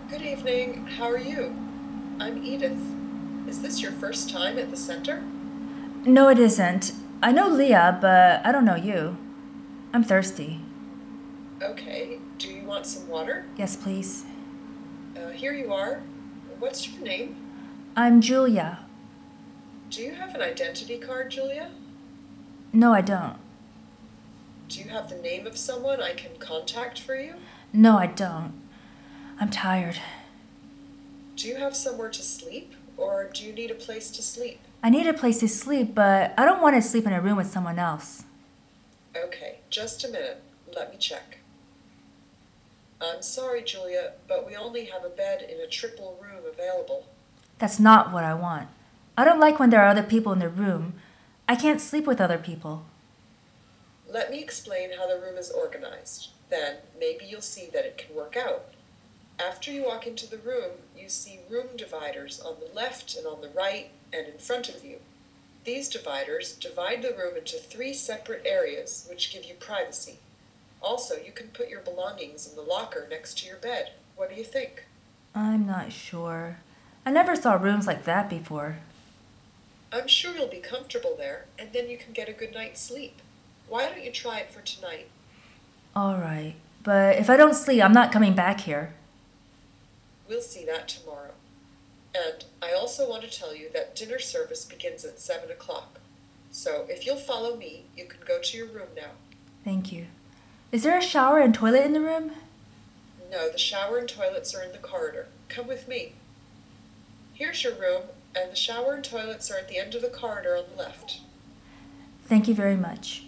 Good evening. How are you? I'm Edith. Is this your first time at the center? No, it isn't. I know Leah, but I don't know you. I'm thirsty. Okay. Do you want some water? Yes, please. Here you are. What's your name? I'm Julia. Do you have an identity card, Julia? No, I don't. Do you have the name of someone I can contact for you? No, I don't. I'm tired. Do you have somewhere to sleep, or do you need a place to sleep? I need a place to sleep, but I don't want to sleep in a room with someone else. Okay, just a minute. Let me check. I'm sorry, Julia, but we only have a bed in a triple room available. That's not what I want. I don't like when there are other people in the room. I can't sleep with other people. Let me explain how the room is organized. Then maybe you'll see that it can work out. After you walk into the room, you see room dividers on the left and on the right and in front of you. These dividers divide the room into three separate areas, which give you privacy. Also, you can put your belongings in the locker next to your bed. What do you think? I'm not sure. I never saw rooms like that before. I'm sure you'll be comfortable there, and then you can get a good night's sleep. Why don't you try it for tonight? All right. But if I don't sleep, I'm not coming back here. We'll see that tomorrow. And I also want to tell you that dinner service begins at 7 o'clock. So if you'll follow me, you can go to your room now. Thank you. Is there a shower and toilet in the room? No, the shower and toilets are in the corridor. Come with me. Here's your room, and the shower and toilets are at the end of the corridor on the left. Thank you very much.